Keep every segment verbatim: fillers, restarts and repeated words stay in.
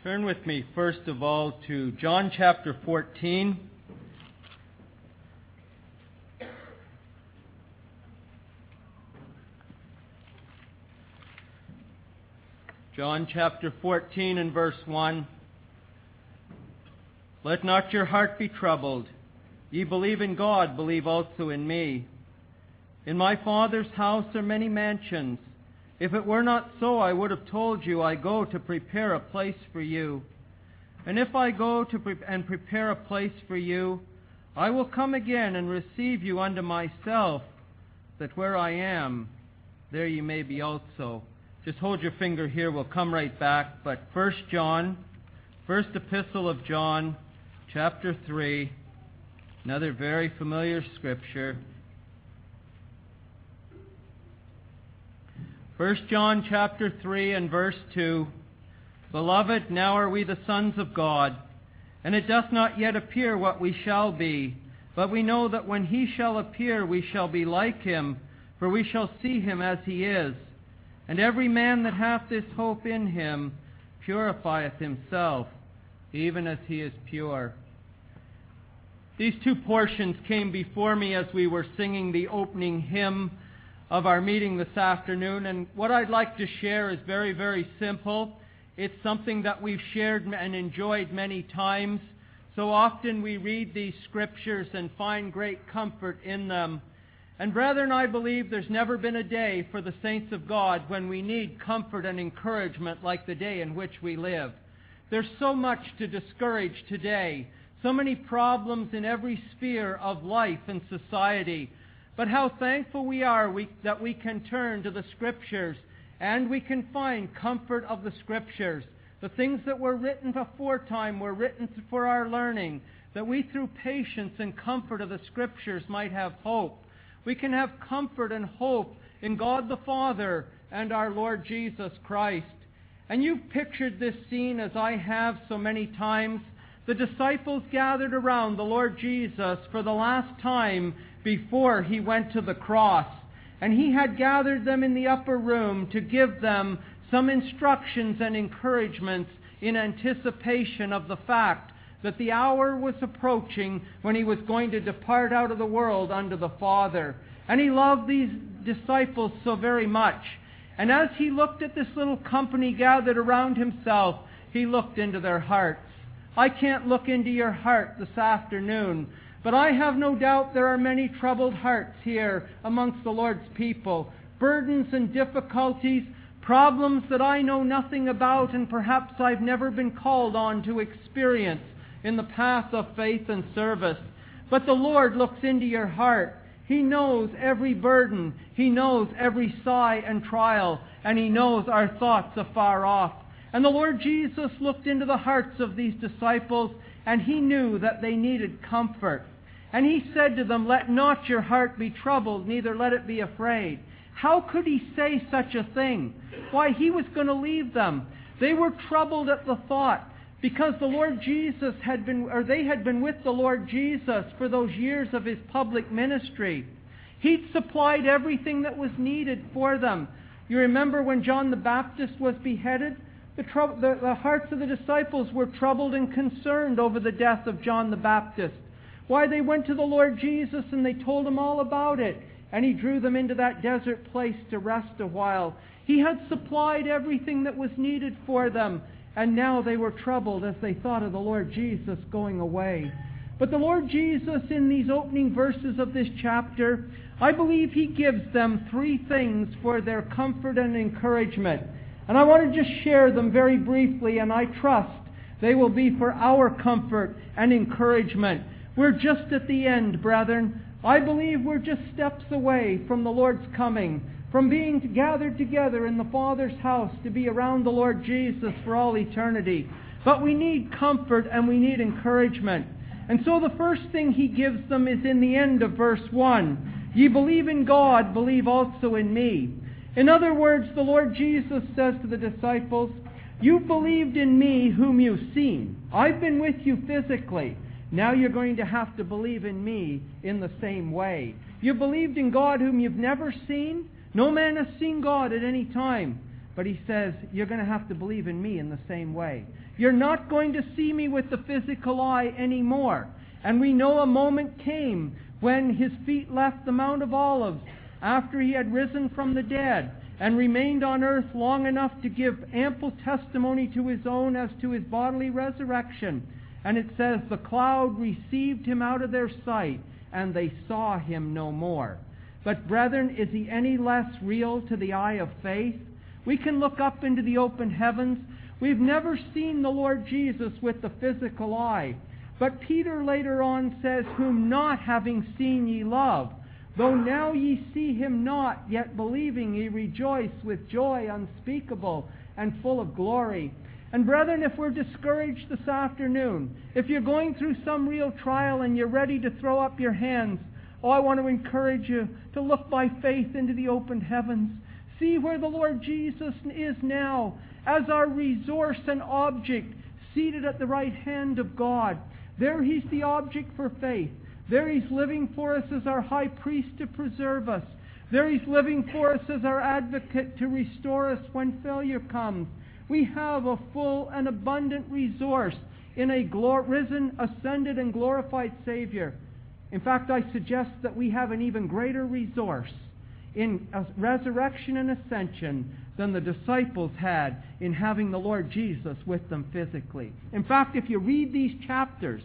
Turn with me, first of all, to John chapter fourteen. John chapter fourteen and verse one. Let not your heart be troubled. Ye believe in God, believe also in me. In my Father's house are many mansions. If it were not so, I would have told you, I go to prepare a place for you. And if I go to pre- and prepare a place for you, I will come again and receive you unto myself, that where I am, there you may be also. Just hold your finger here, we'll come right back. But First John, first epistle of John, chapter three, another very familiar scripture. First John chapter three and verse two. Beloved, now are we the sons of God, and it doth not yet appear what we shall be. But we know that when he shall appear, we shall be like him, for we shall see him as he is. And every man that hath this hope in him purifieth himself, even as he is pure. These two portions came before me as we were singing the opening hymn of our meeting this afternoon, and what I'd like to share is very, very simple. It's something that we've shared and enjoyed many times. So often we read these scriptures and find great comfort in them. And brethren, I believe there's never been a day for the saints of God when we need comfort and encouragement like the day in which we live. There's so much to discourage today, so many problems in every sphere of life and society. But how thankful we are we, that we can turn to the Scriptures and we can find comfort of the Scriptures. The things that were written aforetime were written for our learning, that we through patience and comfort of the Scriptures might have hope. We can have comfort and hope in God the Father and our Lord Jesus Christ. And you've pictured this scene as I have so many times. The disciples gathered around the Lord Jesus for the last time before he went to the cross. And he had gathered them in the upper room to give them some instructions and encouragements in anticipation of the fact that the hour was approaching when he was going to depart out of the world unto the Father. And he loved these disciples so very much. And as he looked at this little company gathered around himself, he looked into their hearts. I can't look into your heart this afternoon, but I have no doubt there are many troubled hearts here amongst the Lord's people. Burdens and difficulties, problems that I know nothing about and perhaps I've never been called on to experience in the path of faith and service. But the Lord looks into your heart. He knows every burden. He knows every sigh and trial. And He knows our thoughts afar off. And the Lord Jesus looked into the hearts of these disciples, and He knew that they needed comfort. And He said to them, let not your heart be troubled, neither let it be afraid. How could He say such a thing? Why, He was going to leave them. They were troubled at the thought, because the Lord Jesus had been, or they had been with the Lord Jesus for those years of His public ministry. He'd supplied everything that was needed for them. You remember when John the Baptist was beheaded? The, trou- the, the hearts of the disciples were troubled and concerned over the death of John the Baptist. Why, they went to the Lord Jesus and they told Him all about it. And He drew them into that desert place to rest a while. He had supplied everything that was needed for them. And now they were troubled as they thought of the Lord Jesus going away. But the Lord Jesus, in these opening verses of this chapter, I believe He gives them three things for their comfort and encouragement. And I want to just share them very briefly, and I trust they will be for our comfort and encouragement. We're just at the end, brethren. I believe we're just steps away from the Lord's coming, from being gathered together in the Father's house to be around the Lord Jesus for all eternity. But we need comfort and we need encouragement. And so the first thing He gives them is in the end of verse one. Ye believe in God, believe also in me. In other words, the Lord Jesus says to the disciples, you've believed in me whom you've seen. I've been with you physically. Now you're going to have to believe in me in the same way. You believed in God whom you've never seen. No man has seen God at any time. But he says, you're going to have to believe in me in the same way. You're not going to see me with the physical eye anymore. And we know a moment came when his feet left the Mount of Olives after he had risen from the dead and remained on earth long enough to give ample testimony to his own as to his bodily resurrection. And it says, the cloud received him out of their sight, and they saw him no more. But brethren, is he any less real to the eye of faith? We can look up into the open heavens. We've never seen the Lord Jesus with the physical eye. But Peter later on says, whom not having seen ye love, though now ye see him not, yet believing ye rejoice with joy unspeakable and full of glory. And brethren, if we're discouraged this afternoon, if you're going through some real trial and you're ready to throw up your hands, oh, I want to encourage you to look by faith into the open heavens. See where the Lord Jesus is now as our resource and object, seated at the right hand of God. There he's the object for faith. There he's living for us as our high priest to preserve us. There he's living for us as our advocate to restore us when failure comes. We have a full and abundant resource in a glor- risen, ascended, and glorified Savior. In fact, I suggest that we have an even greater resource in resurrection and ascension than the disciples had in having the Lord Jesus with them physically. In fact, if you read these chapters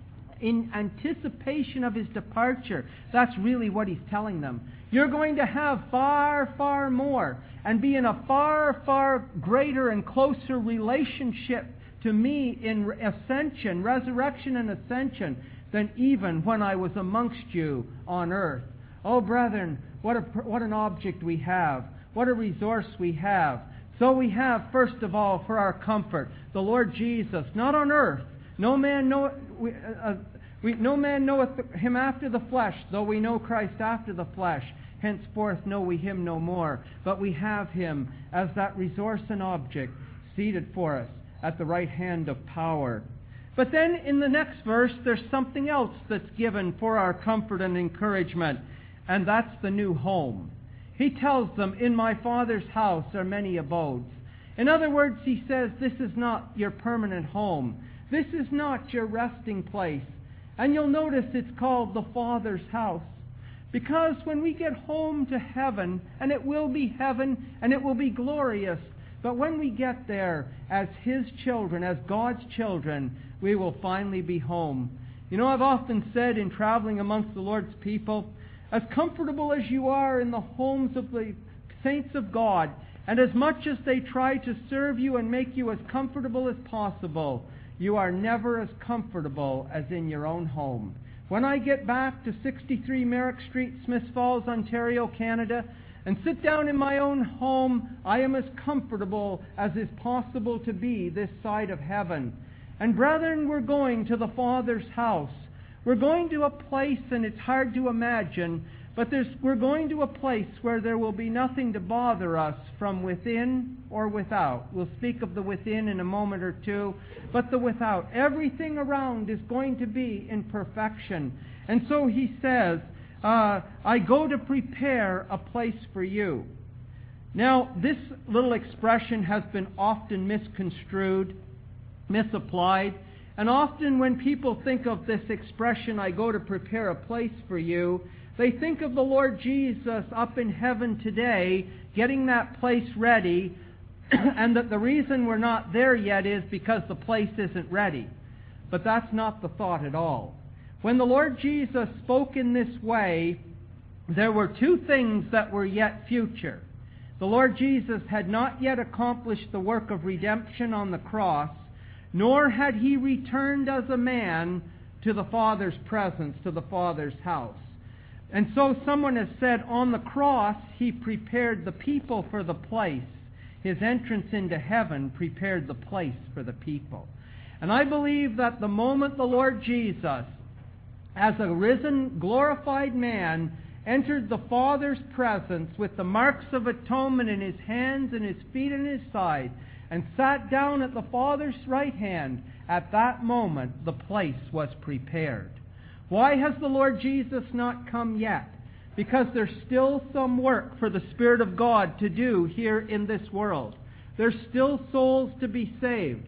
in anticipation of his departure, that's really what he's telling them. You're going to have far, far more and be in a far, far greater and closer relationship to me in ascension, resurrection and ascension, than even when I was amongst you on earth. Oh, brethren, what a, what an object we have. What a resource we have. So we have, first of all, for our comfort, the Lord Jesus, not on earth. No man know, we, uh, we, no man knoweth him after the flesh, though we know Christ after the flesh. Henceforth know we him no more. But we have him as that resource and object seated for us at the right hand of power. But then in the next verse, there's something else that's given for our comfort and encouragement, and that's the new home. He tells them, in my Father's house are many abodes. In other words, he says, this is not your permanent home. This is not your resting place. And you'll notice it's called the Father's house. Because when we get home to heaven, and it will be heaven, and it will be glorious, but when we get there as his children, as God's children, we will finally be home. You know, I've often said in traveling amongst the Lord's people, as comfortable as you are in the homes of the saints of God, and as much as they try to serve you and make you as comfortable as possible, you are never as comfortable as in your own home. When I get back to sixty-three Merrick Street, Smiths Falls, Ontario, Canada, and sit down in my own home, I am as comfortable as is possible to be this side of heaven. And brethren, we're going to the Father's house. We're going to a place, and it's hard to imagine, but there's, we're going to a place where there will be nothing to bother us from within or without. We'll speak of the within in a moment or two, but the without. Everything around is going to be in perfection. And so he says, uh, I go to prepare a place for you. Now, this little expression has been often misconstrued, misapplied. And often when people think of this expression, I go to prepare a place for you, they think of the Lord Jesus up in heaven today, getting that place ready, and that the reason we're not there yet is because the place isn't ready. But that's not the thought at all. When the Lord Jesus spoke in this way, there were two things that were yet future. The Lord Jesus had not yet accomplished the work of redemption on the cross, nor had he returned as a man to the Father's presence, to the Father's house. And so someone has said, on the cross, he prepared the people for the place. His entrance into heaven prepared the place for the people. And I believe that the moment the Lord Jesus, as a risen, glorified man, entered the Father's presence with the marks of atonement in his hands and his feet and his side, and sat down at the Father's right hand, at that moment the place was prepared. Why has the Lord Jesus not come yet? because there's still some work for the Spirit of God to do here in this world. There's still souls to be saved.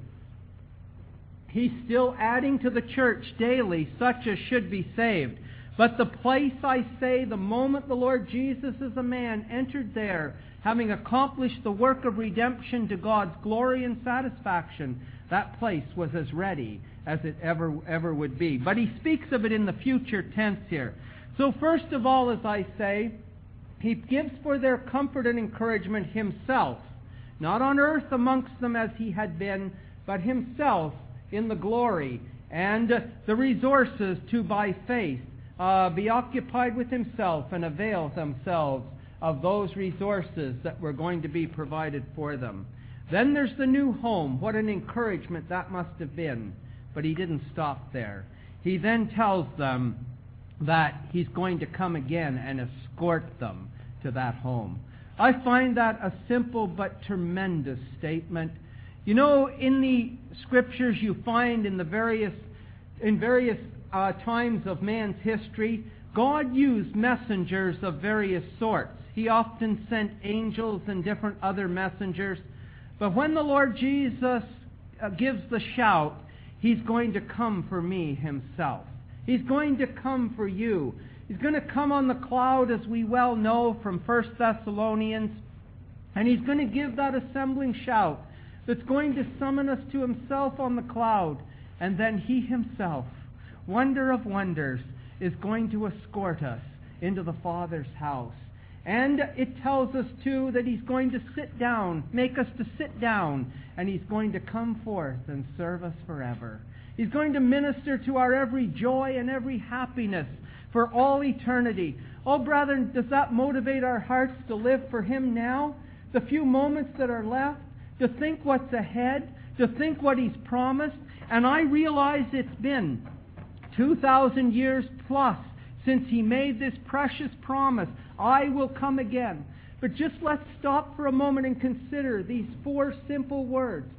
He's still adding to the church daily such as should be saved. But the place, I say, the moment the Lord Jesus as a man entered there, having accomplished the work of redemption to God's glory and satisfaction, that place was as ready as it ever, ever would be. But he speaks of it in the future tense here. So first of all, as I say, he gives for their comfort and encouragement himself, not on earth amongst them as he had been, but himself in the glory and the resources to, by faith, uh, be occupied with himself and avail themselves of those resources that were going to be provided for them. Then there's the new home. What an encouragement that must have been. But he didn't stop there. He then tells them that he's going to come again and escort them to that home. I find that a simple but tremendous statement. You know, in the Scriptures you find in the various in various uh, times of man's history, God used messengers of various sorts. He often sent angels and different other messengers. But when the Lord Jesus uh, gives the shout, he's going to come for me himself. He's going to come for you. He's going to come on the cloud, as we well know from First Thessalonians. And he's going to give that assembling shout that's going to summon us to himself on the cloud. And then he himself, wonder of wonders, is going to escort us into the Father's house. And it tells us, too, that he's going to sit down, make us to sit down, and he's going to come forth and serve us forever. He's going to minister to our every joy and every happiness for all eternity. Oh, brethren, does that motivate our hearts to live for him now? The few moments that are left, to think what's ahead, to think what he's promised. And I realize it's been two thousand years plus since he made this precious promise, I will come again. But just let's stop for a moment and consider these four simple words.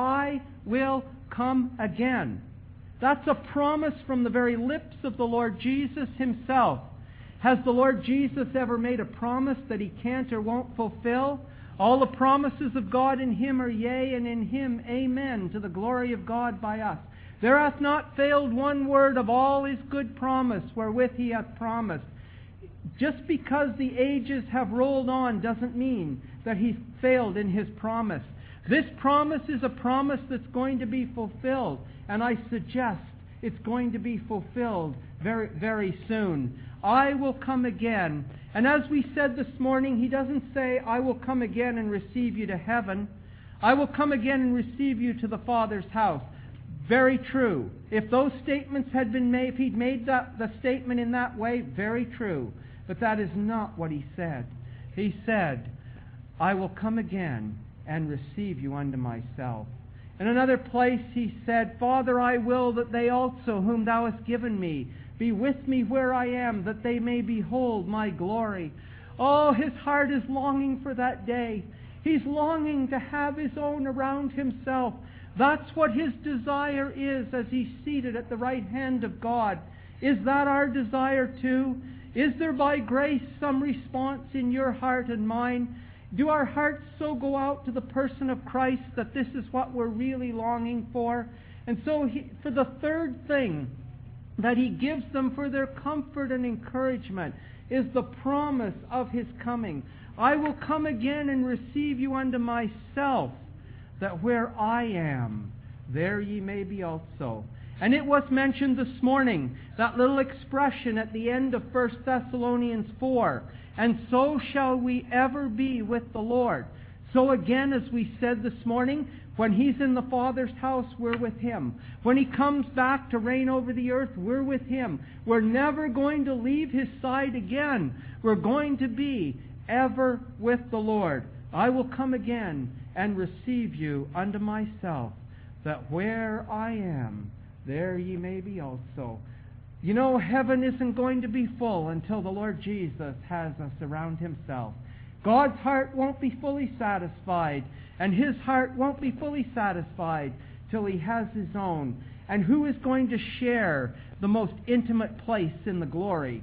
I will come again. That's a promise from the very lips of the Lord Jesus himself. Has the Lord Jesus ever made a promise that he can't or won't fulfill? All the promises of God in him are yea, and in him amen, to the glory of God by us. There hath not failed one word of all his good promise wherewith he hath promised. Just because the ages have rolled on doesn't mean that he's failed in his promise. This promise is a promise that's going to be fulfilled, and I suggest it's going to be fulfilled very, very soon. I will come again. And as we said this morning, he doesn't say, I will come again and receive you to heaven. I will come again and receive you to the Father's house. Very true. If those statements had been made, if he'd made that, the statement in that way, very true. But that is not what he said. He said, I will come again and receive you unto myself. In another place he said, Father, I will that they also, whom thou hast given me, be with me where I am, that they may behold my glory. Oh, his heart is longing for that day. He's longing to have his own around himself. That's what his desire is as he's seated at the right hand of God. Is that our desire too? Is there by grace some response in your heart and mine? Do our hearts so go out to the person of Christ that this is what we're really longing for? And so he, for the third thing that he gives them for their comfort and encouragement is the promise of his coming. I will come again and receive you unto myself, that where I am, there ye may be also. And it was mentioned this morning, that little expression at the end of First Thessalonians four, and so shall we ever be with the Lord. So again, as we said this morning, when he's in the Father's house, we're with him. When he comes back to reign over the earth, we're with him. We're never going to leave his side again. We're going to be ever with the Lord. I will come again and receive you unto myself, that where I am, there ye may be also. You know, heaven isn't going to be full until the Lord Jesus has us around himself. God's heart won't be fully satisfied, and his heart won't be fully satisfied till he has his own. And who is going to share the most intimate place in the glory?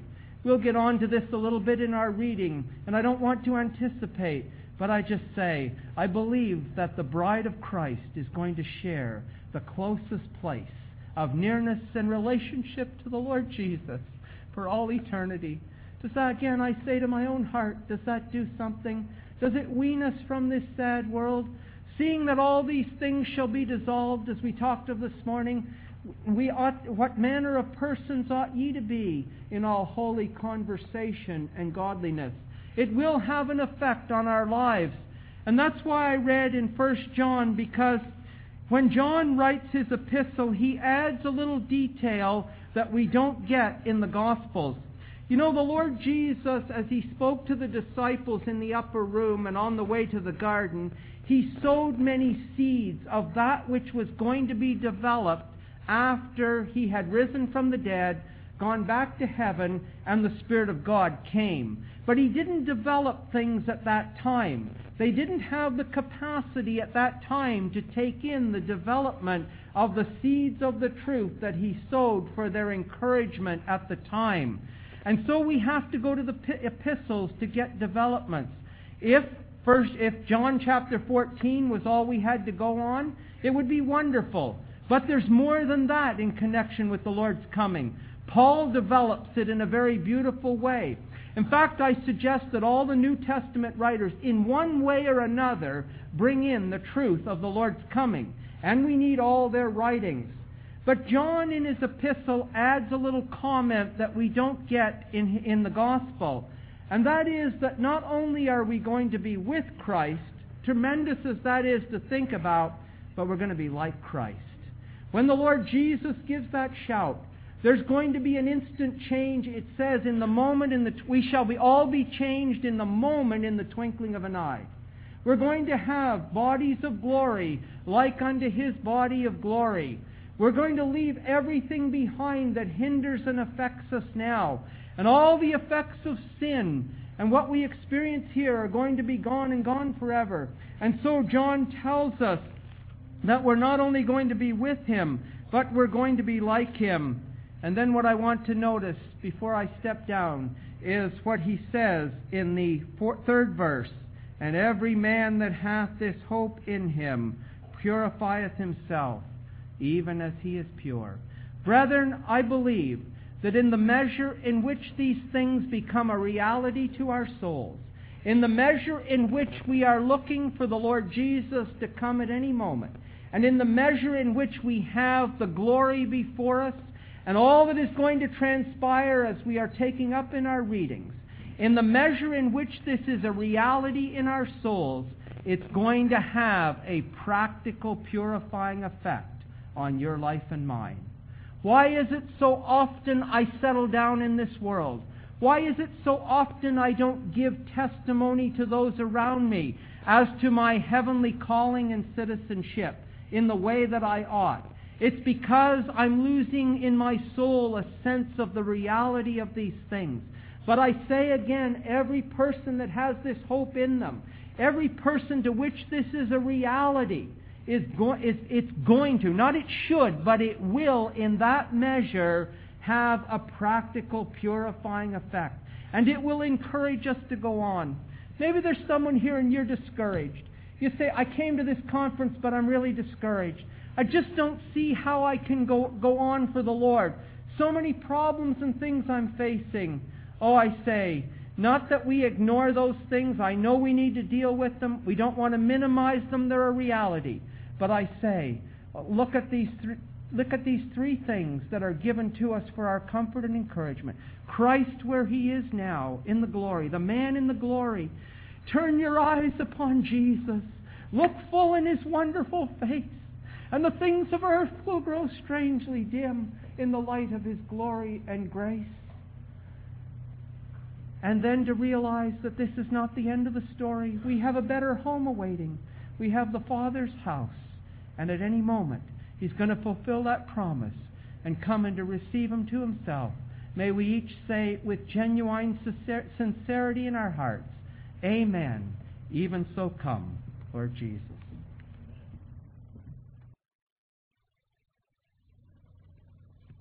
We'll get on to this a little bit in our reading, and I don't want to anticipate, but I just say, I believe that the bride of Christ is going to share the closest place of nearness and relationship to the Lord Jesus for all eternity. Does that, again, I say to my own heart, does that do something? Does it wean us from this sad world? Seeing that all these things shall be dissolved, as we talked of this morning, we ought, what manner of persons ought ye to be in all holy conversation and godliness? It will have an effect on our lives. And that's why I read in First John, because when John writes his epistle, he adds a little detail that we don't get in the Gospels. You know, the Lord Jesus, as He spoke to the disciples in the upper room and on the way to the garden, He sowed many seeds of that which was going to be developed after He had risen from the dead, gone back to heaven, and the Spirit of God came. But He didn't develop things at that time. They didn't have the capacity at that time to take in the development of the seeds of the truth that He sowed for their encouragement at the time. And so we have to go to the epistles to get developments. If first, if John chapter fourteen was all we had to go on, it would be wonderful. But there's more than that in connection with the Lord's coming. Paul develops it in a very beautiful way. In fact, I suggest that all the New Testament writers, in one way or another, bring in the truth of the Lord's coming. And we need all their writings. But John, in his epistle, adds a little comment that we don't get in, in the Gospel. And that is that not only are we going to be with Christ, tremendous as that is to think about, but we're going to be like Christ. When the Lord Jesus gives that shout, there's going to be an instant change. It says, in the moment, in the we shall be all be changed in the moment, in the twinkling of an eye. We're going to have bodies of glory, like unto His body of glory. We're going to leave everything behind that hinders and affects us now. And all the effects of sin and what we experience here are going to be gone and gone forever. And so John tells us that we're not only going to be with Him, but we're going to be like Him. And then what I want to notice before I step down is what he says in the fourth, third verse. And every man that hath this hope in Him purifieth himself, even as he is pure. Brethren, I believe that in the measure in which these things become a reality to our souls, in the measure in which we are looking for the Lord Jesus to come at any moment, and in the measure in which we have the glory before us, and all that is going to transpire as we are taking up in our readings, in the measure in which this is a reality in our souls, it's going to have a practical purifying effect on your life and mine. Why is it so often I settle down in this world? Why is it so often I don't give testimony to those around me as to my heavenly calling and citizenship in the way that I ought? It's because I'm losing in my soul a sense of the reality of these things. But I say again, every person that has this hope in them, every person to which this is a reality, is, go- is it's going to, not it should, but it will in that measure have a practical purifying effect. And it will encourage us to go on. Maybe there's someone here and you're discouraged. You say, I came to this conference, but I'm really discouraged. I just don't see how I can go, go on for the Lord. So many problems and things I'm facing. Oh, I say, not that we ignore those things. I know we need to deal with them. We don't want to minimize them. They're a reality. But I say, look at these three, look at these three things that are given to us for our comfort and encouragement. Christ where He is now, in the glory. The man in the glory. Turn your eyes upon Jesus. Look full in His wonderful face. And the things of earth will grow strangely dim in the light of His glory and grace. And then to realize that this is not the end of the story. We have a better home awaiting. We have the Father's house. And at any moment, He's going to fulfill that promise and come and to receive Him to Himself. May we each say with genuine sincerity in our hearts, Amen. Even so come, Lord Jesus.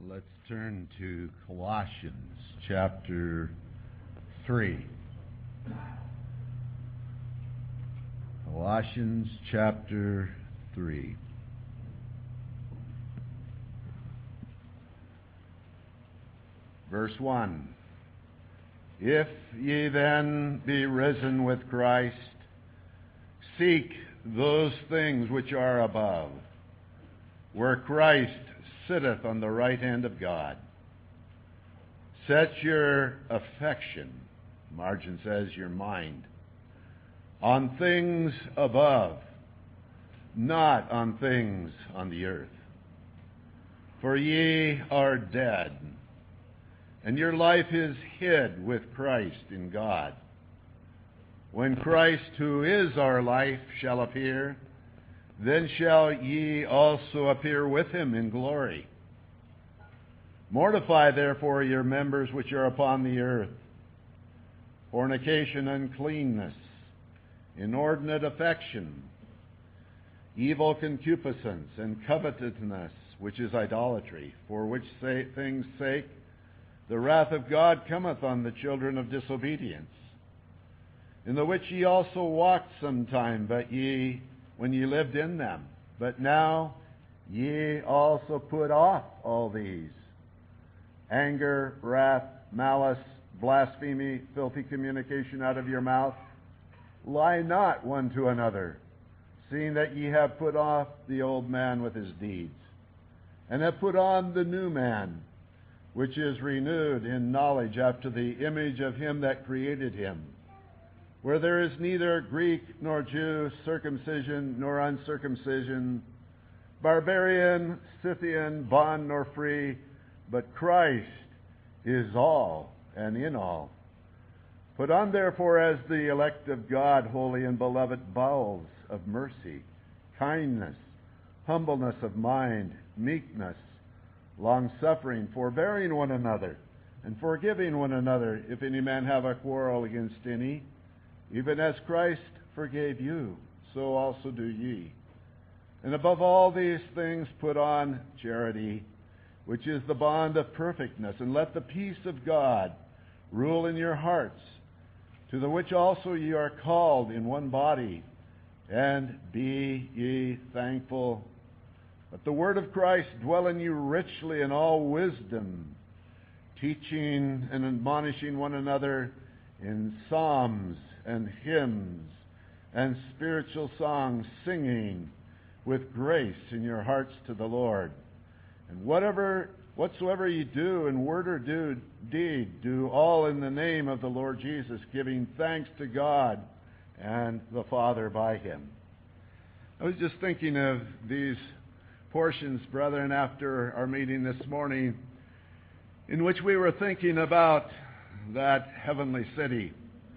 Let's turn to Colossians chapter three. Colossians chapter three. Verse one. If ye then be risen with Christ, seek those things which are above, where Christ sitteth on the right hand of God. Set your affection, margin says your mind, on things above, not on things on the earth. For ye are dead, and your life is hid with Christ in God. When Christ, who is our life, shall appear, then shall ye also appear with him in glory. Mortify therefore your members which are upon the earth, fornication, uncleanness, inordinate affection, evil concupiscence, and covetousness, which is idolatry, for which things' sake the wrath of God cometh on the children of disobedience, in the which ye also walked sometime, but ye when ye lived in them. But now ye also put off all these: anger, wrath, malice, blasphemy, filthy communication out of your mouth. Lie not one to another, seeing that ye have put off the old man with his deeds, and have put on the new man, which is renewed in knowledge after the image of him that created him, where there is neither Greek nor Jew, circumcision nor uncircumcision, barbarian, Scythian, bond nor free, but Christ is all and in all. Put on therefore as the elect of God, holy and beloved, bowels of mercy, kindness, humbleness of mind, meekness, long-suffering, forbearing one another, and forgiving one another, if any man have a quarrel against any. Even as Christ forgave you, so also do ye. And above all these things put on charity, which is the bond of perfectness. And let the peace of God rule in your hearts, to the which also ye are called in one body. And be ye thankful. Let the word of Christ dwell in you richly in all wisdom, teaching and admonishing one another in psalms and hymns and spiritual songs, singing with grace in your hearts to the Lord. And whatever, whatsoever ye do in word or do, deed, do all in the name of the Lord Jesus, giving thanks to God and the Father by him. I was just thinking of these portions, brethren, after our meeting this morning, in which we were thinking about that heavenly city,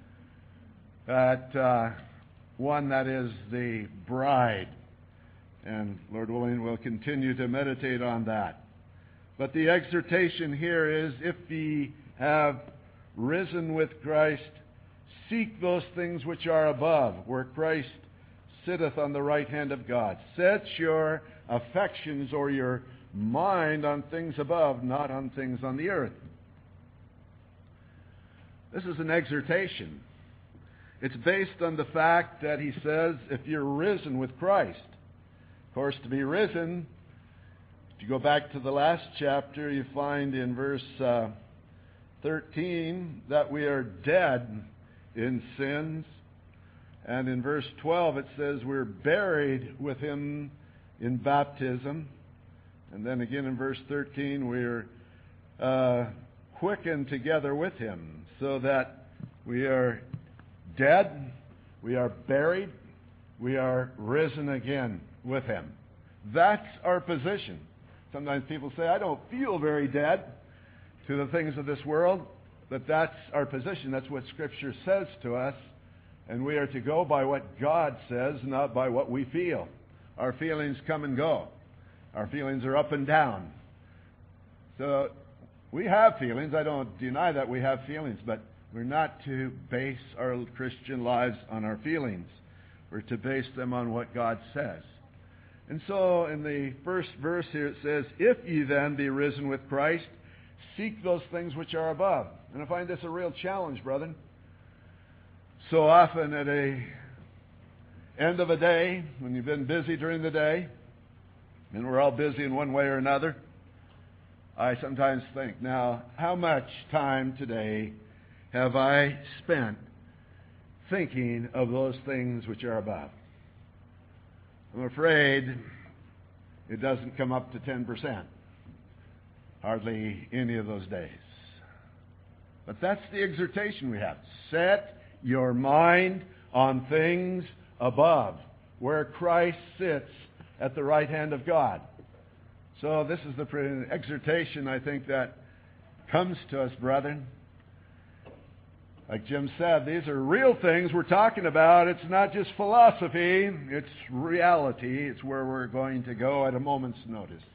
that uh, one that is the bride. And Lord willing, we'll continue to meditate on that. But the exhortation here is, if ye have risen with Christ, seek those things which are above, where Christ sitteth on the right hand of God. Set your affections or your mind on things above, not on things on the earth. This is an exhortation. It's based on the fact that he says, if you're risen with Christ. Of course, to be risen, if you go back to the last chapter, you find in verse uh, thirteen that we are dead in sins. And in verse twelve it says we're buried with him in baptism. And then again in verse thirteen we're uh, quickened together with him, so that we are dead, we are buried, we are risen again with him. That's our position. Sometimes people say, I don't feel very dead to the things of this world, but that's our position. That's what Scripture says to us, and we are to go by what God says, not by what we feel. Our feelings come and go. Our feelings are up and down. So we have feelings. I don't deny that we have feelings, but we're not to base our Christian lives on our feelings. We're to base them on what God says. And so in the first verse here it says, if ye then be risen with Christ, seek those things which are above. And I find this a real challenge, brethren. So often at a end of a day, when you've been busy during the day, and we're all busy in one way or another, I sometimes think, now, how much time today have I spent thinking of those things which are above? I'm afraid it doesn't come up to ten percent. Hardly any of those days. But that's the exhortation we have. Set your mind on things above, where Christ sits at the right hand of God. So this is the exhortation, I think, that comes to us, brethren. Like Jim said, these are real things we're talking about. It's not just philosophy. It's reality. It's where we're going to go at a moment's notice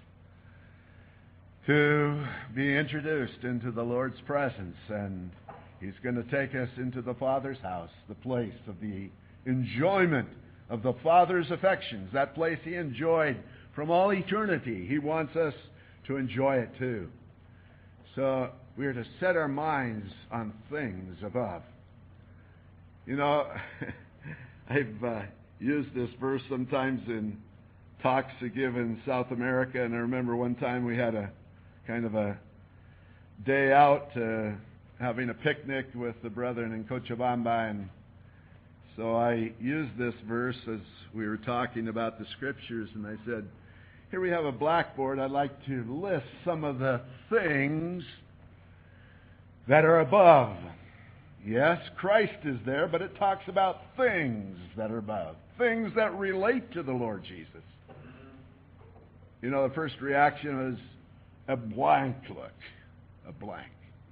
to be introduced into the Lord's presence. And He's going to take us into the Father's house, the place of the enjoyment of the Father's affections, that place He enjoyed from all eternity. He wants us to enjoy it too. So we are to set our minds on things above. You know, I've uh, used this verse sometimes in talks I give in South America, and I remember one time we had a kind of a day out uh, having a picnic with the brethren in Cochabamba, and so I used this verse as we were talking about the Scriptures, and I said, here we have a blackboard. I'd like to list some of the things that are above. Yes, Christ is there, but it talks about things that are above, things that relate to the Lord Jesus. You know, the first reaction is a blank look, a blank.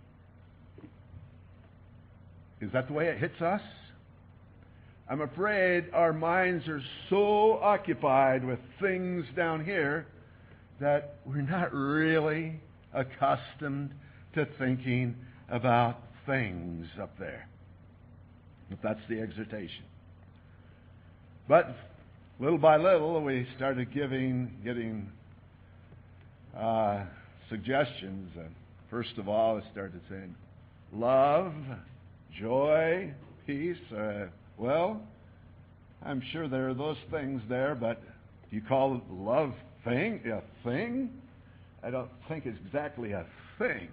Is that the way it hits us? I'm afraid our minds are so occupied with things down here that we're not really accustomed to thinking about things up there. But that's the exhortation. But little by little, we started giving, getting uh, suggestions. And first of all, I started saying, love, joy, peace. Uh, well, I'm sure there are those things there, but do you call love thing a thing? I don't think it's exactly a thing.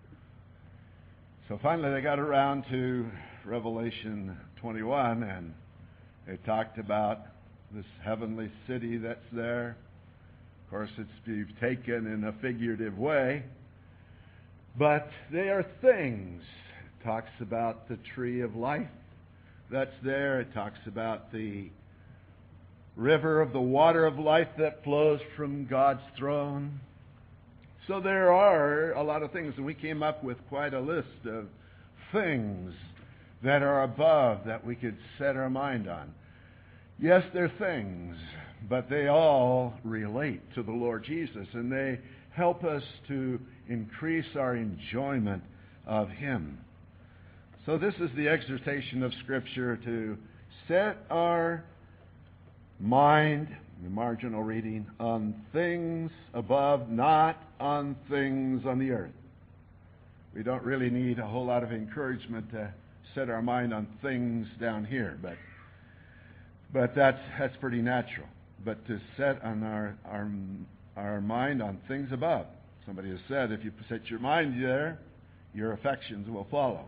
So finally they got around to Revelation twenty-one, and they talked about this heavenly city that's there. Of course, it's be taken in a figurative way, but they are things. It talks about the tree of life that's there. It talks about the river of the water of life that flows from God's throne. So there are a lot of things, and we came up with quite a list of things that are above that we could set our mind on. Yes, they're things, but they all relate to the Lord Jesus, and they help us to increase our enjoyment of Him. So this is the exhortation of Scripture, to set our mind, the marginal reading, on things above, not on things on the earth. We don't really need a whole lot of encouragement to set our mind on things down here, but but that's that's pretty natural. But to set on our our our mind on things above. Somebody has said, if you set your mind there, your affections will follow.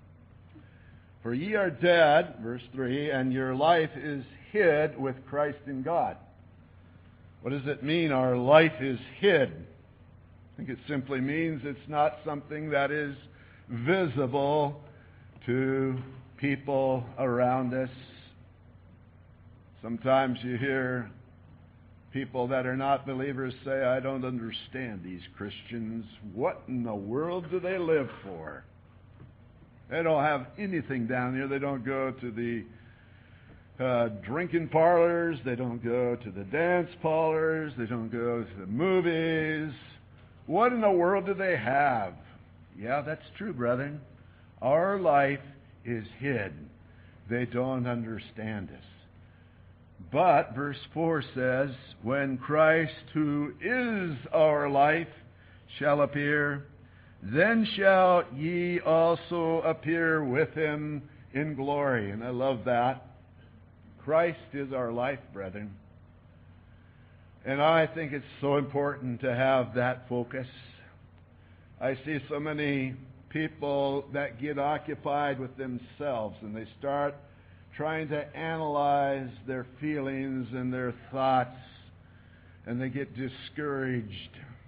For ye are dead, verse three, and your life is hid with Christ in God. What does it mean, our life is hid? I think it simply means it's not something that is visible to people around us. Sometimes you hear people that are not believers say, I don't understand these Christians. What in the world do they live for? They don't have anything down here. They don't go to the uh, drinking parlors. They don't go to the dance parlors. They don't go to the movies. What in the world do they have? Yeah, that's true, brethren. Our life is hid. They don't understand us. But, verse four says, when Christ, who is our life, shall appear, then shall ye also appear with him in glory. And I love that. Christ is our life, brethren. And I think it's so important to have that focus. I see so many people that get occupied with themselves and they start trying to analyze their feelings and their thoughts, and they get discouraged.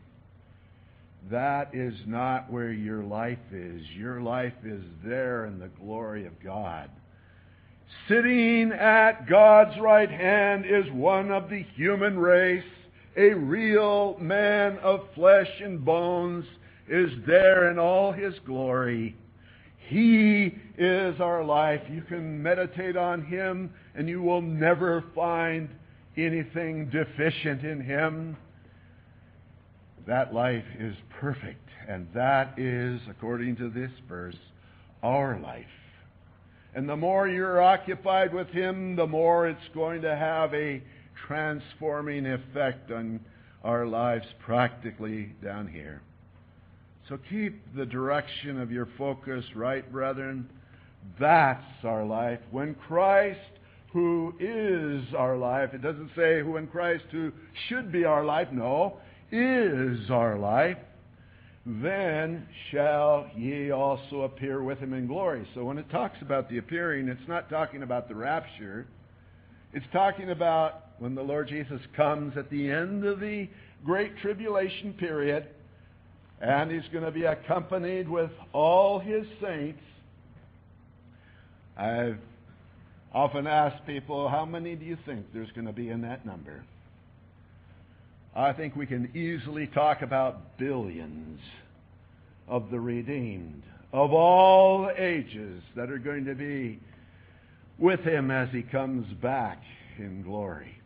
That is not where your life is. Your life is there in the glory of God. Sitting at God's right hand is one of the human race. A real man of flesh and bones is there in all his glory. He is our life. You can meditate on him and you will never find anything deficient in him. That life is perfect, and that is, according to this verse, our life. And the more you're occupied with him, the more it's going to have a transforming effect on our lives practically down here. So keep the direction of your focus right, brethren. That's our life. When Christ, who is our life, it doesn't say when Christ, who should be our life, no, is our life, then shall ye also appear with him in glory. So when it talks about the appearing, it's not talking about the rapture. It's talking about when the Lord Jesus comes at the end of the great tribulation period, and he's going to be accompanied with all his saints. I've often asked people, how many do you think there's going to be in that number? I think we can easily talk about billions of the redeemed, of all ages, that are going to be with him as he comes back in glory.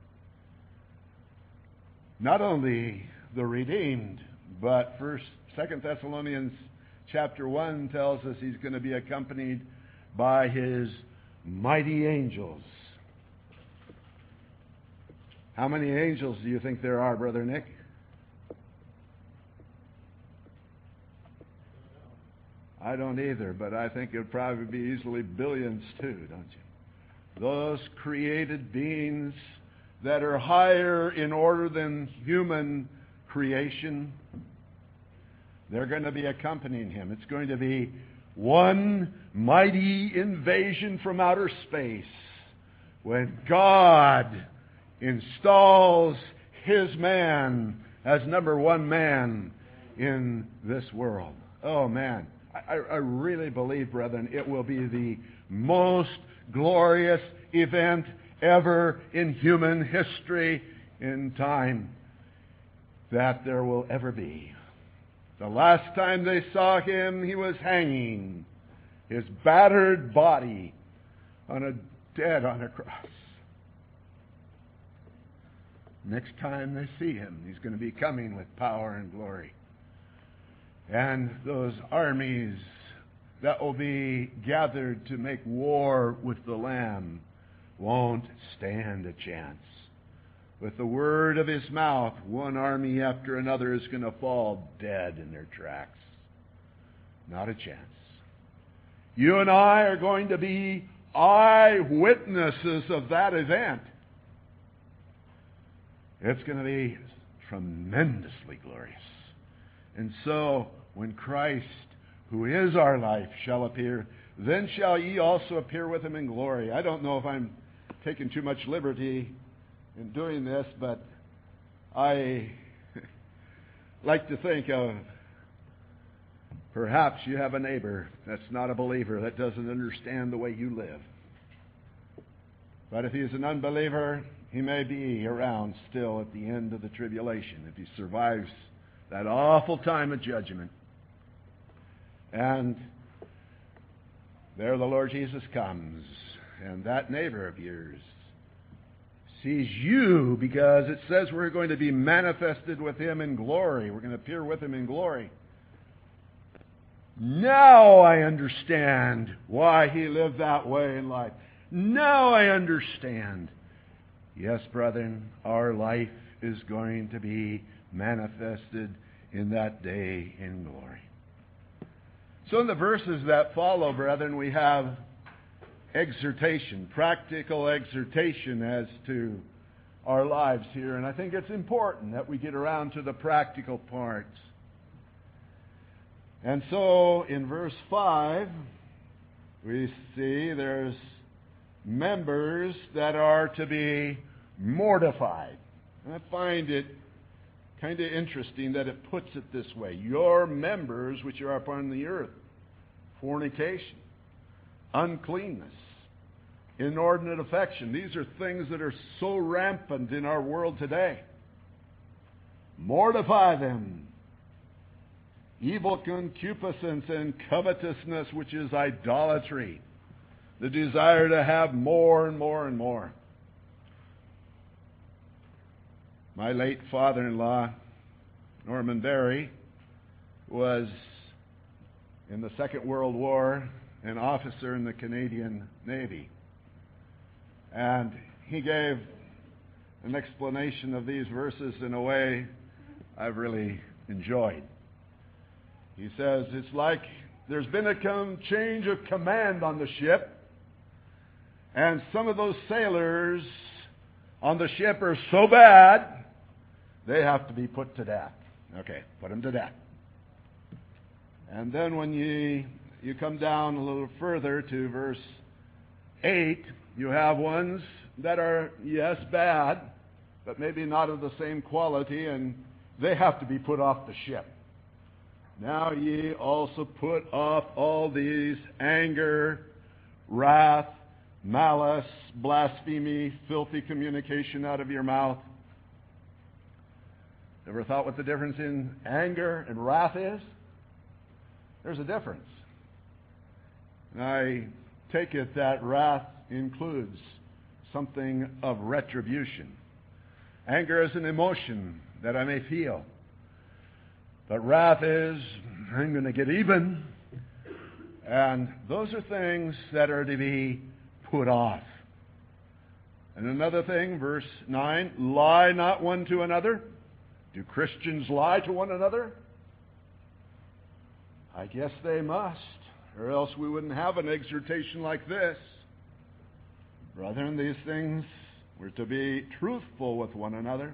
Not only the redeemed, but First, Second Thessalonians chapter one tells us he's going to be accompanied by his mighty angels. How many angels do you think there are, Brother Nick? I don't either, but I think it would probably be easily billions too, don't you? Those created beings that are higher in order than human creation, they're going to be accompanying him. It's going to be one mighty invasion from outer space when God installs his man as number one man in this world. Oh, man. I, I really believe, brethren, it will be the most glorious event ever in human history in time that there will ever be. The last time they saw him, he was hanging, his battered body on a dead on a cross. Next time they see him, he's going to be coming with power and glory. And those armies that will be gathered to make war with the Lamb won't stand a chance. With the word of his mouth, one army after another is going to fall dead in their tracks. Not a chance. You and I are going to be eyewitnesses of that event. It's going to be tremendously glorious. And so, when Christ, who is our life, shall appear, then shall ye also appear with him in glory. I don't know if I'm taking too much liberty in doing this, but I like to think of, perhaps you have a neighbor that's not a believer, that doesn't understand the way you live. But if he's an unbeliever, he may be around still at the end of the tribulation if he survives that awful time of judgment. And there the Lord Jesus comes, and that neighbor of yours sees you, because it says we're going to be manifested with him in glory. We're going to appear with him in glory. Now I understand why he lived that way in life. Now I understand. Yes, brethren, our life is going to be manifested in that day in glory. So in the verses that follow, brethren, we have exhortation, practical exhortation as to our lives here. And I think it's important that we get around to the practical parts. And so in verse five, we see there's members that are to be mortified. And I find it kind of interesting that it puts it this way. Your members which are upon the earth, fornication, uncleanness, inordinate affection. These are things that are so rampant in our world today. Mortify them. Evil concupiscence and covetousness, which is idolatry. The desire to have more and more and more. My late father-in-law, Norman Berry, was in the Second World War an officer in the Canadian Navy. And he gave an explanation of these verses in a way I've really enjoyed. He says, it's like there's been a com- change of command on the ship, and some of those sailors on the ship are so bad, they have to be put to death. Okay, put them to death. And then when you, you come down a little further to verse eight, you have ones that are, yes, bad, but maybe not of the same quality, and they have to be put off the ship. Now ye also put off all these: anger, wrath, malice, blasphemy, filthy communication out of your mouth. Ever thought what the difference in anger and wrath is? There's a difference. And I take it that wrath includes something of retribution. Anger is an emotion that I may feel. But wrath is, I'm going to get even. And those are things that are to be put off. And another thing, verse nine, lie not one to another. Do Christians lie to one another? I guess they must, or else we wouldn't have an exhortation like this. Brethren, these things were to be truthful with one another.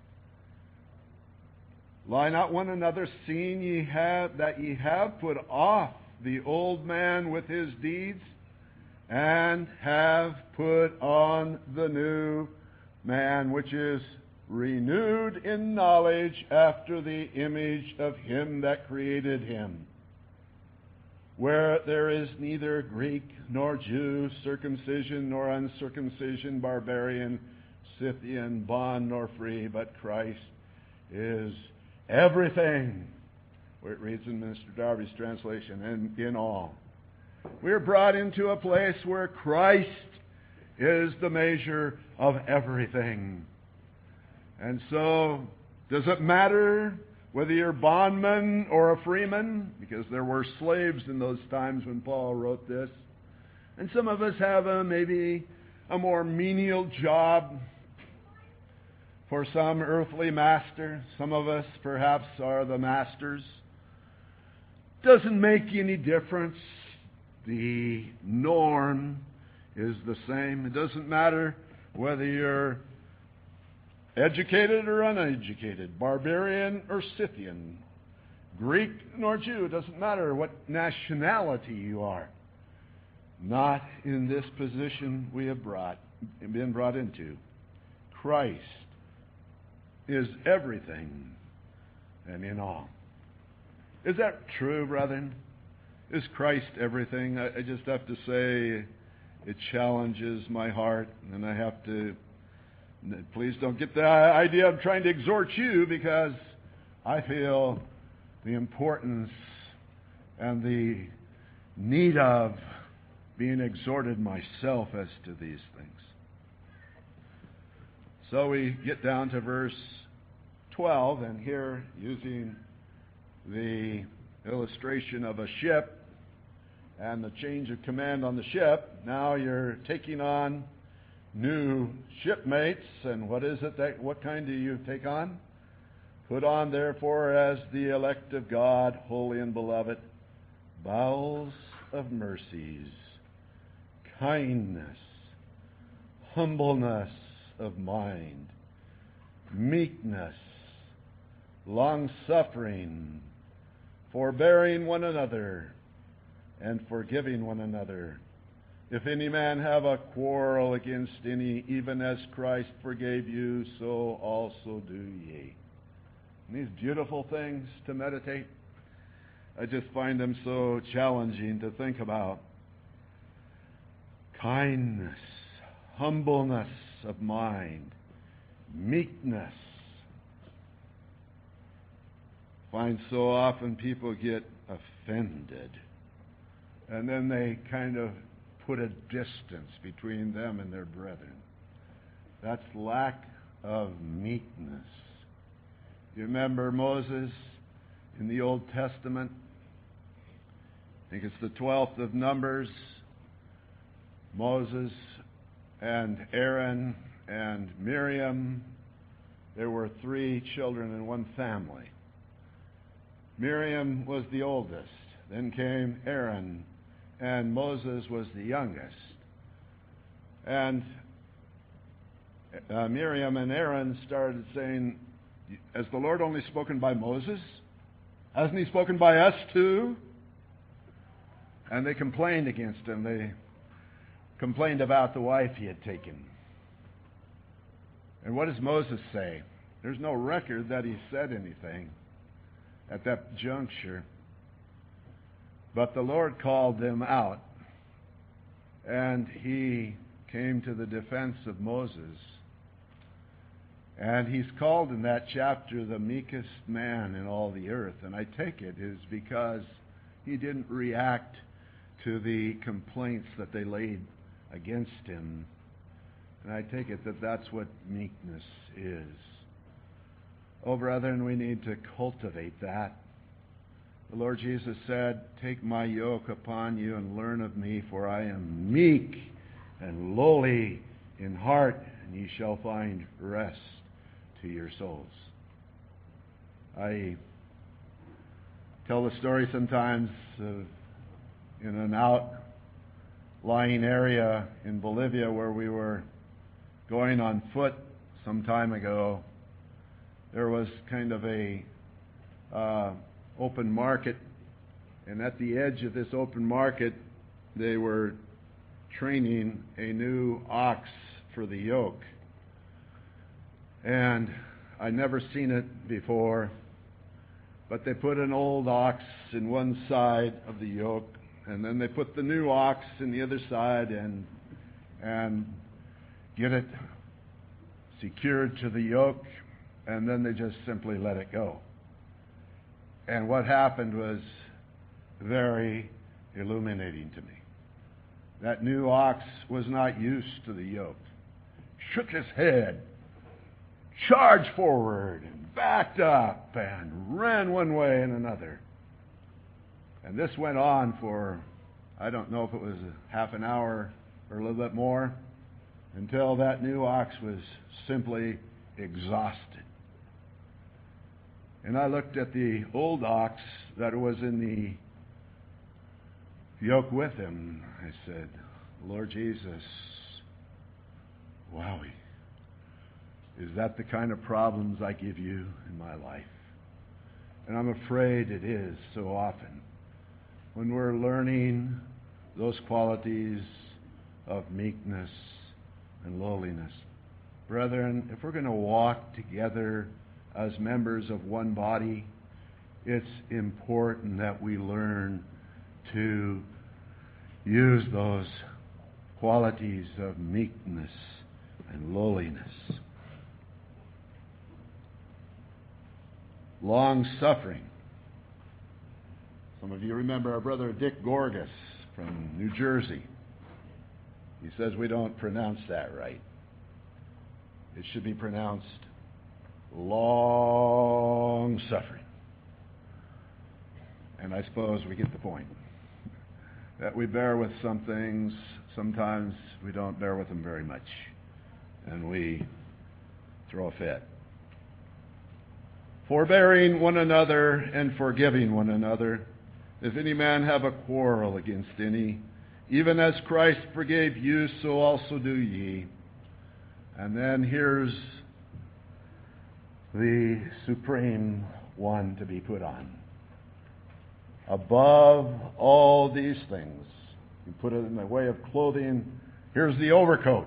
Lie not one another, seeing ye have that ye have put off the old man with his deeds, and have put on the new man, which is renewed in knowledge after the image of him that created him. Where there is neither Greek nor Jew, circumcision nor uncircumcision, barbarian, Scythian, bond nor free, but Christ is everything, where it reads in Minister Darby's translation, and in all. We are brought into a place where Christ is the measure of everything. And so, does it matter whether you're a bondman or a freeman? Because there were slaves in those times when Paul wrote this. And some of us have a, maybe a more menial job for some earthly master. Some of us perhaps are the masters. Doesn't make any difference. The norm is the same. It doesn't matter whether you're educated or uneducated, barbarian or Scythian, Greek nor Jew. It doesn't matter what nationality you are. Not in this position we have brought, been brought into. Christ is everything and in all. Is that true, brethren? Is Christ everything? I, I just have to say it challenges my heart, and I have to, please don't get the idea I'm trying to exhort you, because I feel the importance and the need of being exhorted myself as to these things. So we get down to verse twelve, and here, using the illustration of a ship and the change of command on the ship, now you're taking on new shipmates. And what is it that, what kind do you take on? Put on, therefore, as the elect of God, holy and beloved, bowels of mercies, kindness, humbleness of mind, meekness, long-suffering, forbearing one another, and forgiving one another. If any man have a quarrel against any, even as Christ forgave you, so also do ye. And these beautiful things to meditate, I just find them so challenging to think about. Kindness, humbleness of mind, meekness. I find so often people get offended, and then they kind of put a distance between them and their brethren. That's lack of meekness. You remember Moses in the Old Testament? I think it's the twelfth of Numbers. Moses and Aaron and Miriam, there were three children in one family. Miriam was the oldest. Then came Aaron, and Moses was the youngest. And uh, Miriam and Aaron started saying, has the Lord only spoken by Moses? Hasn't he spoken by us too? And they complained against him. They complained about the wife he had taken. And what does Moses say? There's no record that he said anything at that juncture. But the Lord called them out, and he came to the defense of Moses. And he's called in that chapter the meekest man in all the earth. And I take it is because he didn't react to the complaints that they laid against him. And I take it that that's what meekness is. Oh, brethren, we need to cultivate that. The Lord Jesus said, take my yoke upon you and learn of me, for I am meek and lowly in heart, and ye shall find rest to your souls. I tell the story sometimes of in an outlying area in Bolivia where we were going on foot some time ago. There was kind of a uh, open market, and at the edge of this open market they were training a new ox for the yoke. And I'd never seen it before, but they put an old ox in one side of the yoke, and then they put the new ox in the other side and and get it secured to the yoke, and then they just simply let it go. And what happened was very illuminating to me. That new ox was not used to the yoke. Shook his head, charged forward, and backed up, and ran one way and another. And this went on for, I don't know if it was a half an hour or a little bit more, until that new ox was simply exhausted. And I looked at the old ox that was in the yoke with him. I said, Lord Jesus, wowie, is that the kind of problems I give you in my life? And I'm afraid it is so often when we're learning those qualities of meekness and lowliness. Brethren, if we're going to walk together as members of one body, it's important that we learn to use those qualities of meekness and lowliness. Long-suffering. Some of you remember our brother Dick Gorgas from New Jersey. He says we don't pronounce that right. It should be pronounced long-suffering. And I suppose we get the point. That we bear with some things, sometimes we don't bear with them very much. and we throw a fit. Forbearing one another and forgiving one another, if any man have a quarrel against any, even as Christ forgave you, so also do ye. And then here's the supreme one to be put on. Above all these things, you put it in the way of clothing, here's the overcoat.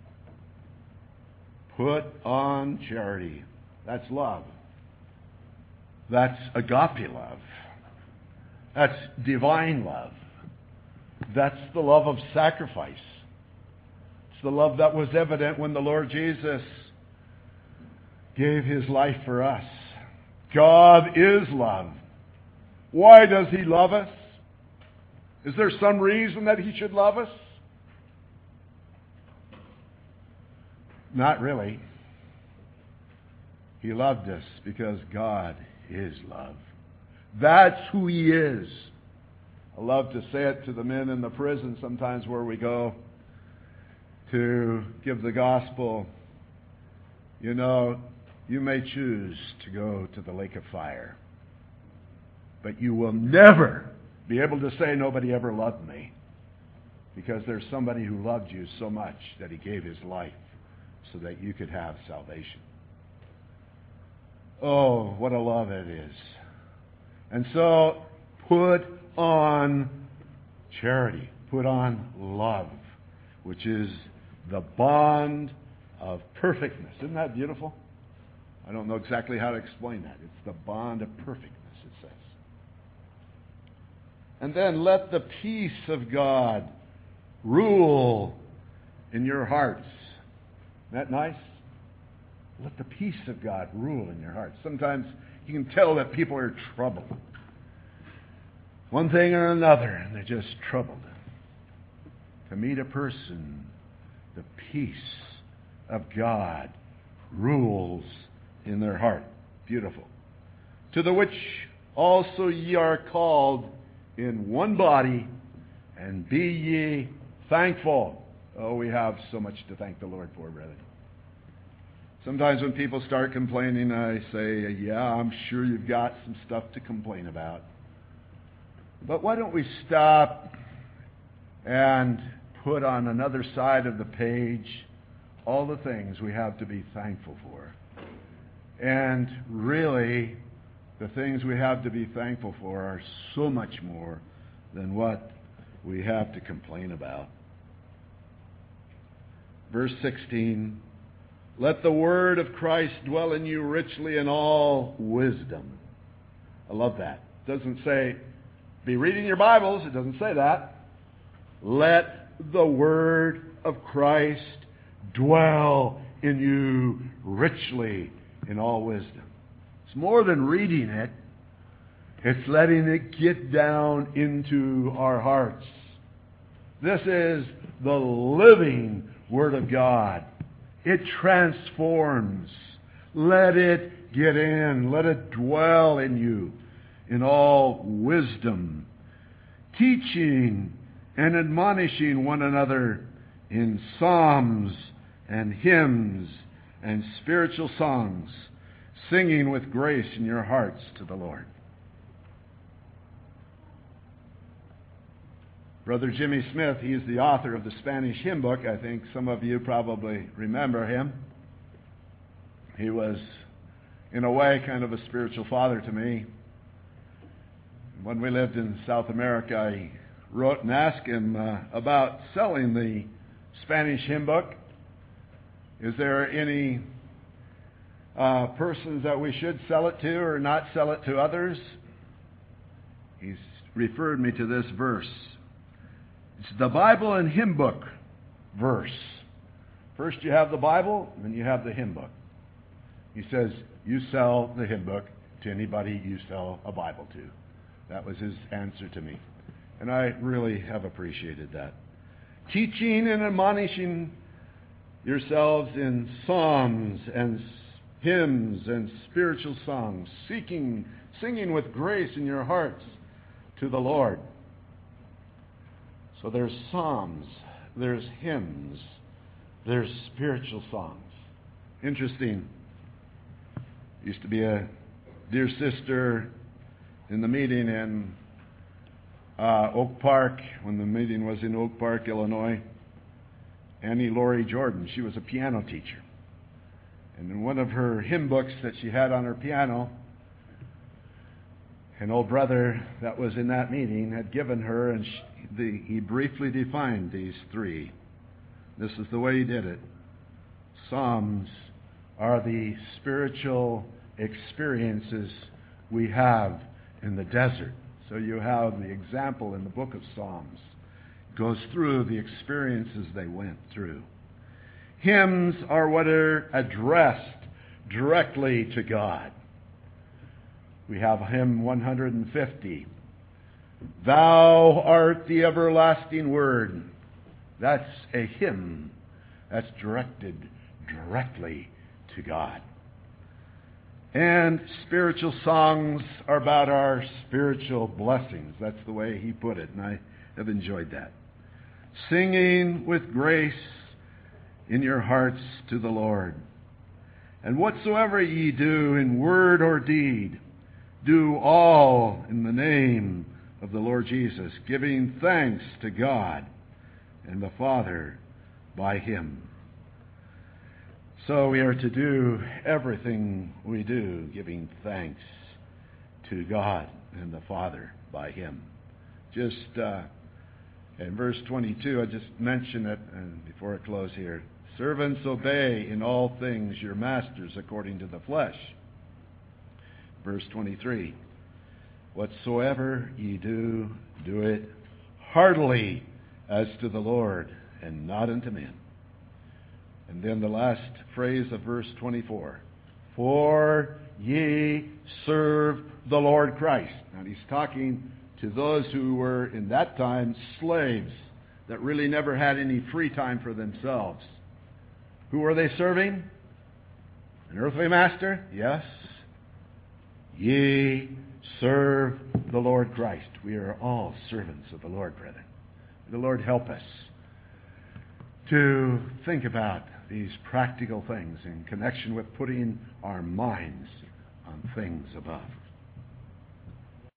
Put on charity. That's love. That's agape love. That's divine love. That's the love of sacrifice. It's the love that was evident when the Lord Jesus gave his life for us. God is love. Why does he love us? Is there some reason that he should love us? Not really. He loved us because God is love. That's who he is. I love to say it to the men in the prison sometimes where we go to give the gospel. You know, you may choose to go to the lake of fire, but you will never be able to say nobody ever loved me, because there's somebody who loved you so much that he gave his life so that you could have salvation. Oh, what a love it is. And so, put on charity. Put on love, which is the bond of perfectness. Isn't that beautiful? I don't know exactly how to explain that. It's the bond of perfectness, it says. And then let the peace of God rule in your hearts. Isn't that nice? Let the peace of God rule in your hearts. Sometimes you can tell that people are troubled. One thing or another, and they're just troubled. To meet a person, the peace of God rules in their heart. Beautiful. To the which also ye are called in one body, and be ye thankful. Oh, we have so much to thank the Lord for, brethren. Sometimes when people start complaining, I say, yeah, I'm sure you've got some stuff to complain about. But why don't we stop and put on another side of the page all the things we have to be thankful for? And really, the things we have to be thankful for are so much more than what we have to complain about. Verse sixteen, let the word of Christ dwell in you richly in all wisdom. I love that. It doesn't say, be reading your Bibles. It doesn't say that. Let the word of Christ dwell in you richly in all wisdom. It's more than reading it. It's letting it get down into our hearts. This is the living Word of God. It transforms. Let it get in. Let it dwell in you in all wisdom, teaching and admonishing one another in psalms and hymns and spiritual songs, singing with grace in your hearts to the Lord. Brother Jimmy Smith, he is the author of the Spanish hymn book. I think some of you probably remember him. He was, in a way, kind of a spiritual father to me. When we lived in South America, I wrote and asked him uh, about selling the Spanish hymn book. Is there any uh, persons that we should sell it to or not sell it to others? He's referred me to this verse. It's the Bible and hymn book verse. First you have the Bible, and then you have the hymn book. He says, you sell the hymn book to anybody you sell a Bible to. That was his answer to me. And I really have appreciated that. Teaching and admonishing yourselves in psalms and hymns and spiritual songs, seeking, singing with grace in your hearts to the Lord. So there's psalms, there's hymns, They're spiritual songs. Interesting. Used to be a dear sister in the meeting in uh, Oak Park, when the meeting was in Oak Park, Illinois. Annie Laurie Jordan. She was a piano teacher. And in one of her hymn books that she had on her piano, an old brother that was in that meeting had given her, and she, the, he briefly defined these three. This is the way he did it. Psalms are the spiritual experiences we have in the desert. So you have the example in the book of Psalms. It goes through the experiences they went through. Hymns are what are addressed directly to God. We have hymn one hundred fifty. Thou art the everlasting word. That's a hymn that's directed directly to God. And spiritual songs are about our spiritual blessings. That's the way he put it, and I have enjoyed that. Singing with grace in your hearts to the Lord. And whatsoever ye do in word or deed, do all in the name of the Lord Jesus, giving thanks to God and the Father by him. So we are to do everything we do, giving thanks to God and the Father by him. Just uh, in verse twenty-two, I just mentioned it and before I close here. Servants, obey in all things your masters according to the flesh. Verse twenty-three. Whatsoever ye do, do it heartily as to the Lord and not unto men. And then the last phrase of verse twenty-four. For ye serve the Lord Christ. Now he's talking to those who were in that time slaves that really never had any free time for themselves. Who were they serving? An earthly master? Yes. Ye serve the Lord Christ. We are all servants of the Lord, brethren. The Lord help us to think about these practical things in connection with putting our minds on things above.